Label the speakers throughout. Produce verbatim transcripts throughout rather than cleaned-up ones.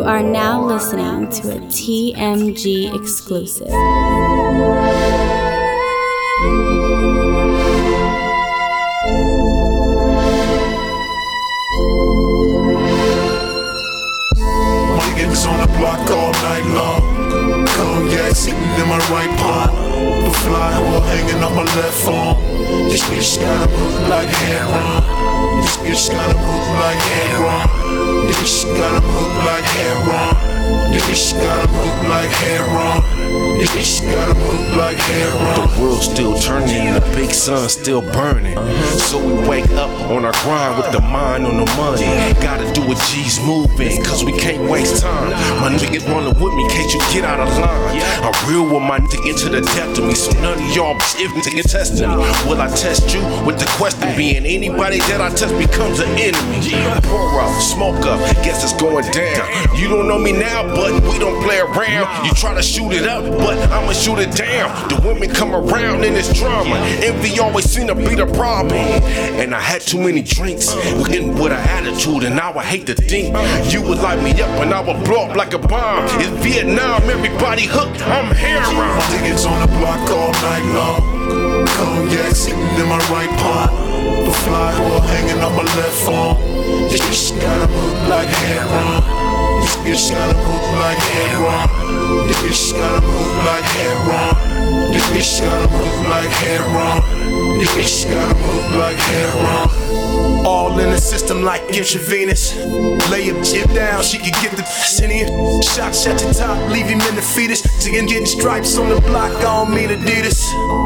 Speaker 1: You are now listening to a T M G exclusive.
Speaker 2: Niggas on the block all night long. Cognac sitting in my right palm. The fly wall hanging off my left arm. This bitch gotta move like heroin. This bitch gotta move like heroin. This bitch gotta move like heroin. This bitch gotta move like heroin. This bitch gotta move like heroin.
Speaker 3: The world's still turning and the big sun's still burning. So we wake up on our grind with the mind on the money. Gotta do what G's moving, cause we can't waste time. My niggas running with me, can't you get out of line? I'm real with my nigga into the depth of me, so none of y'all if niggas testing me. Will I test you with the question being anybody that I test becomes an enemy? Pour up, smoke up, guess it's going down. You don't know me now, but we don't play around. You try to shoot it up, but I'ma shoot it down. The women come around in this drama. Envy always seem to be the problem. And I had too many drinks, getting with an attitude, and now I hate to think you would light me up and I would blow up like a bomb. It's Vietnam, everybody hooked, I'm heroin.
Speaker 2: My niggas on the block all night long. Cognac sitting in my right palm. The fly wall hanging off my left arm. This bitch gotta move like heroin. This bitch gotta move like heroin. This bitch gotta move like heroin. This bitch gotta move like heroin. This bitch gotta move like heroin. All in the system like intravenous. Lay a chip down, she can get the in here. Shots at the top, leave him in the fetus. Getting getting stripes on the block, I don't mean Adidas.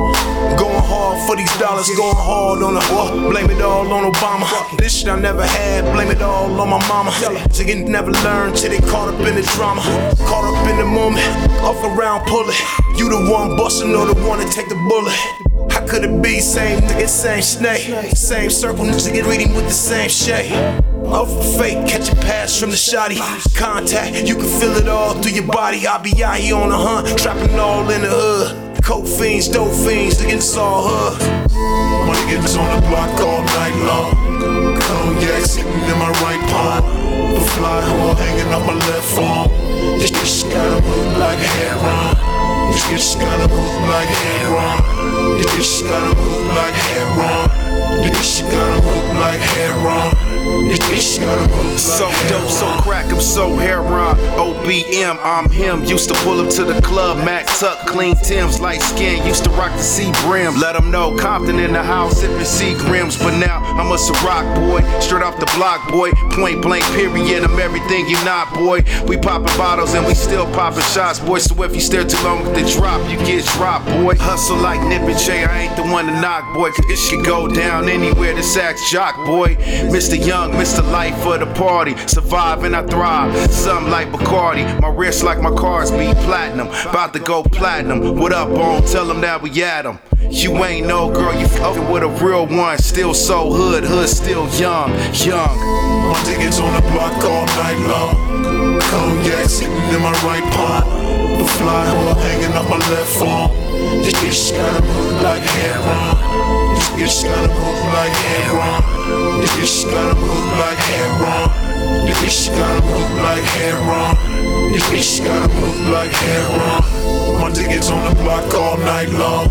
Speaker 2: Going hard for these dollars, going hard on the wall. Blame it all on Obama. This shit I never had, blame it all on my mama. Chicken never learned till they caught up in the drama. Caught up in the moment, off around pull it. You the one bustin' or the one to take the bullet. How could it be same nigga, same snake? Same circle, niggas get reading with the same shade. Off a fake, catch a pass from the shotty. Contact, you can feel it all through your body. I be out here on the hunt, trapping all in the hood. Coke fiends, dope fiends, against all hood. My niggas on the block all night long. Cognac sitting in my right palm. The fly wall hanging off my left arm. This bitch gotta move like heroin. This bitch gotta move like heroin. This bitch gotta move like heroin. This bitch gotta move like heroin. This bitch gotta move like
Speaker 3: So
Speaker 2: heroin.
Speaker 3: dope, so crack, I'm so heroin. O B M, I'm him. Used to pull up to the club, Mac Tuck, clean Timbs, light skin. Used to rock the C brim. Let them know Compton in the house, sipping C Grims. But now I'm a Ciroc boy, straight off the block, boy. Point blank, period. I'm everything you not, boy. We popping bottles and we still popping shots, boy. So if you stare too long with the drop, you get dropped, boy. Hustle like Nip and Jay, I ain't the one to knock, boy. Cause it should go down anywhere the sax jock, boy. Mister Young, Mister Life for the party. Survive and I thrive. Something like Bacardi. My wrist like my cars be platinum. About to go platinum. What up, Bone? Tell them that we at them. You ain't no girl, you fucking with a real one. Still so hood, hood still young, young.
Speaker 2: My niggas on the block all night long. Cognac sitting in my right palm. The fly wall hanging off my left arm. This bitch gotta move like heroin. This bitch gotta move like heroin. This bitch gotta move like heroin. This bitch gotta move like heroin. This bitch gotta move like heroin. My niggas on the block all night long.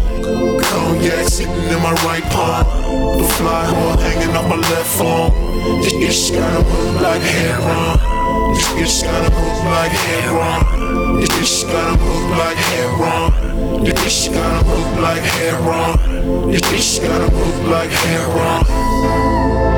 Speaker 2: Cognac sitting in my right palm. The fly wall hanging off my left arm. This bitch gotta move like heroin. This bitch gotta move like heroin. This bitch gotta move like heroin. This bitch gotta move like heroin. This bitch gotta move like heroin.